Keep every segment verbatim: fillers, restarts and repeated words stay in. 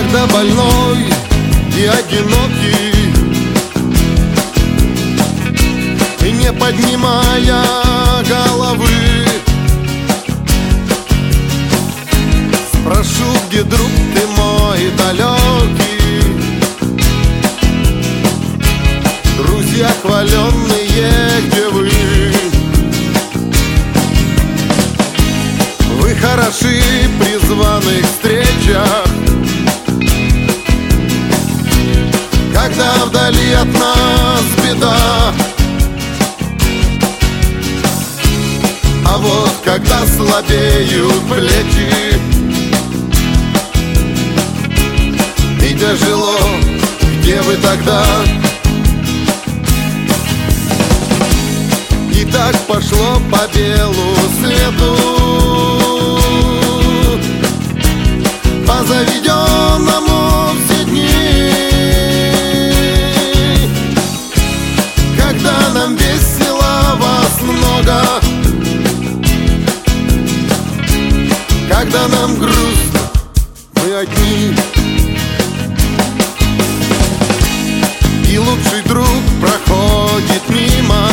когда больной и одинокий, и не поднимая головы, спрошу, где друг ты мой далекий. Друзья хваленные, где вы? Вы хороши при званых встречах, когда вдали от нас беда. А вот когда слабеют плечи и тяжело, где вы тогда? И так пошло по белу свету, по заведенному все дни, когда нам весело, вас много, когда нам грустно, мы одни. И лучший друг проходит мимо,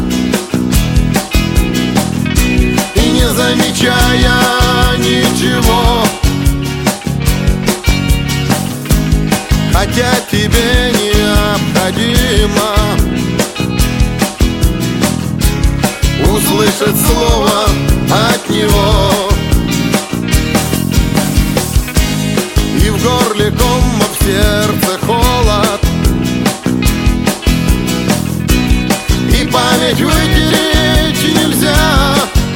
и не замечая ничего, хотя тебе необходимо услышать слово от него. И в горле ком, а в сердце холод, и память вытереть нельзя.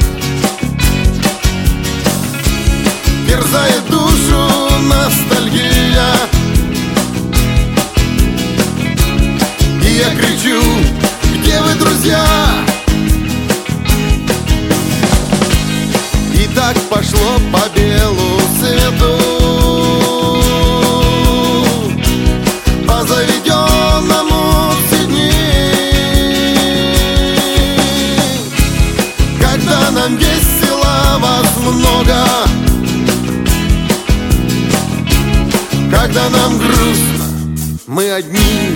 Терзает душу ностальгия, и я кричу: где вы, друзья? И так пошло по белу свету, по заведенному все дни, когда нам весело, вас много, когда нам грустно, мы одни.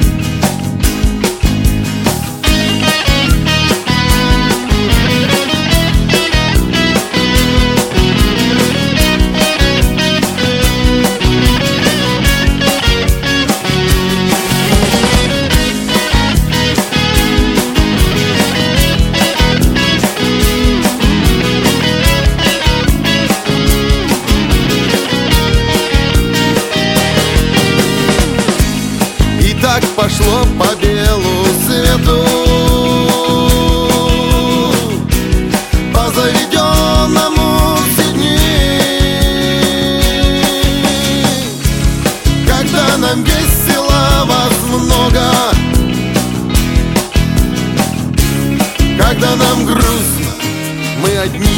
Так пошло по белу свету, по заведенному все дни, когда нам весело, вас много, когда нам грустно, мы одни.